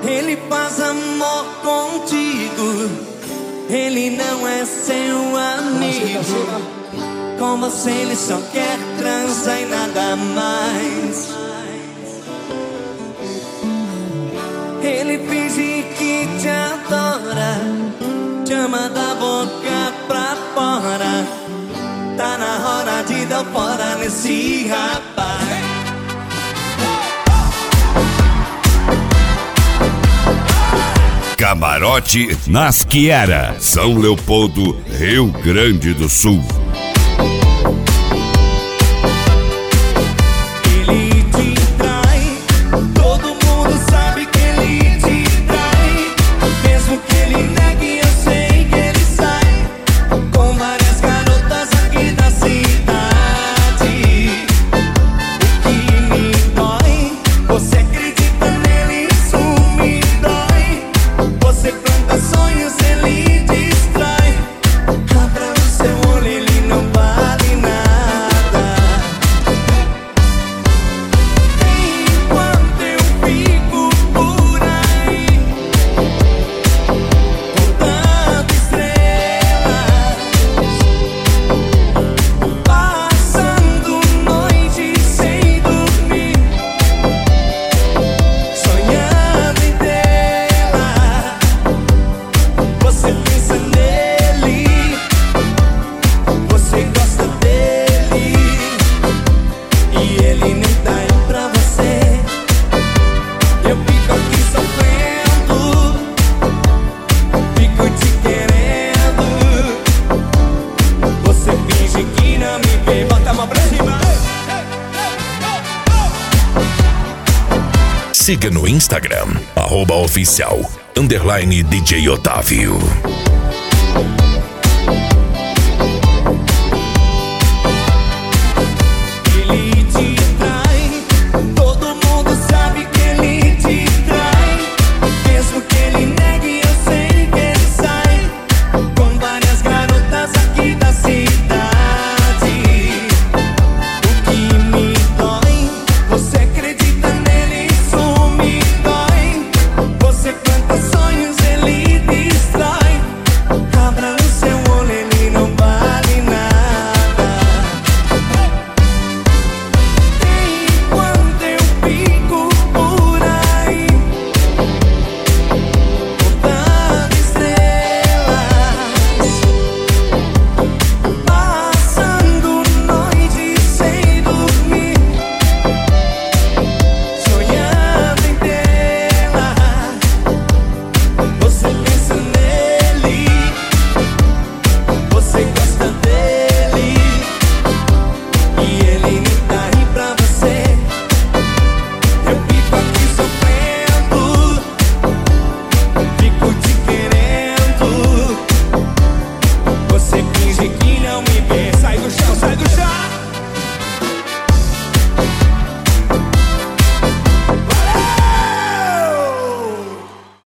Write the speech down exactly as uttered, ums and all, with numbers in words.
Ele faz amor contigo, ele não é seu amigo. Com você ele só quer transar e nada mais. Ele finge que te adora, te ama da boca pra fora. Tá na hora de dar fora nesse rapaz. Camarote Nasciera, São Leopoldo, Rio Grande do Sul. Ele te trai, todo mundo sabe que ele te trai. Mesmo que ele negue, eu sei que ele sai com várias garotas aqui da cidade. O que me dói, você acredita nele, isso me dói. Você planta sonhos, ele destrói. Abra o seu olho, ele não vale nada. Enquanto eu fico por aí, contando estrelas, passando noite sem dormir, sonhando em tê-la. Você pensa nele, você gosta dele, e ele nem tá aí pra você. Eu fico aqui sofrendo, fico te querendo. Você finge que não me vê, bota a mão pra cima. Siga no Instagram, arroba oficial, underline D J Otávio. Ele te trai.